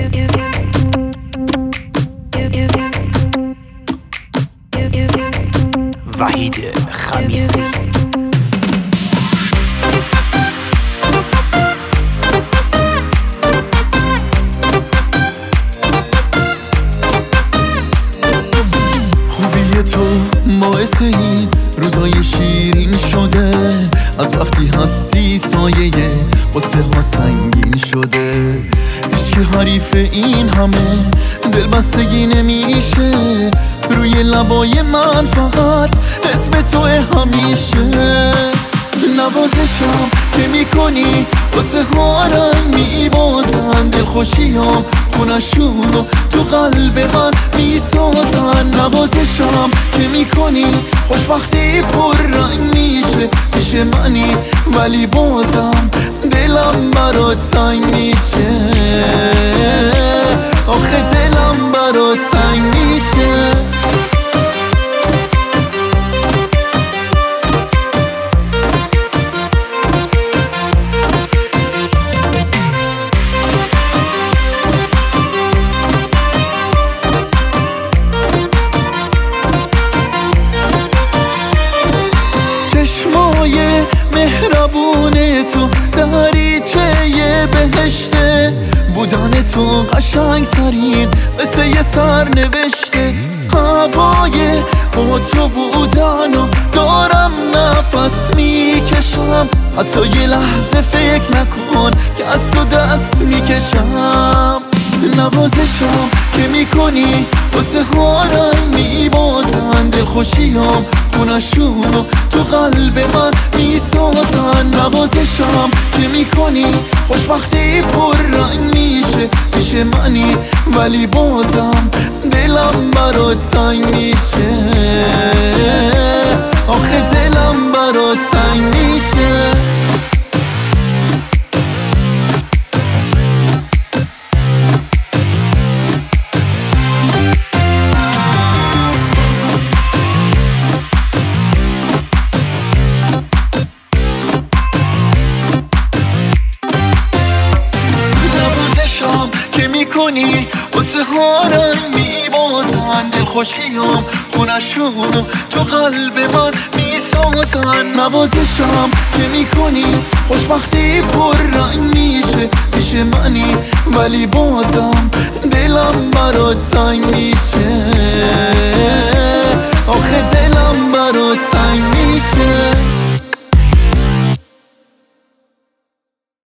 وحید خمیسی. خوبی تو باعث این روزای شیرین شده، از وقتی هستی سایه قصه ها سنگین شده. هیچکی حریف این همه دلبستگی نمیشه، روی لبای من فقط اسم توه همیشه. نوازشم که میکنی واسه هارم میبازن، دلخوشیام خونشونو تو قلب من میسازن. نوازشم که میکنی خوشبختی پر رنگ میشه، پیش منی ولی بازم دلم برات سنگ میشه. آخه دلم برات سنگ میشه. چشمای مهربون تو دریچه بهشته، بودن تو قشنگ ترین مثل یه سرنوشته. هوای با تو بودن و دارم نفس میکشم، حتی یه لحظه فکر نکن که از تو دست میکشم. نوازشم که میکنی واسه هارم میبازن، دلخوشیام خونشونو تو قلب من میسازن. نوازشم که میکنی خوشبختی پر رنگ میشه، پیش منی ولی بازم دلم برات سنگ میشه. آخه دلم برات سنگ میشه. که میکنی واسه هارم میبازن، دلخوشیام خونشونو تو قلب من میسازن. نوازشم که میکنی خوشبختی پر رنگ میشه، پیش منی ولی بازم دلم برات سنگ میشه. آخه دلم برات سنگ میشه.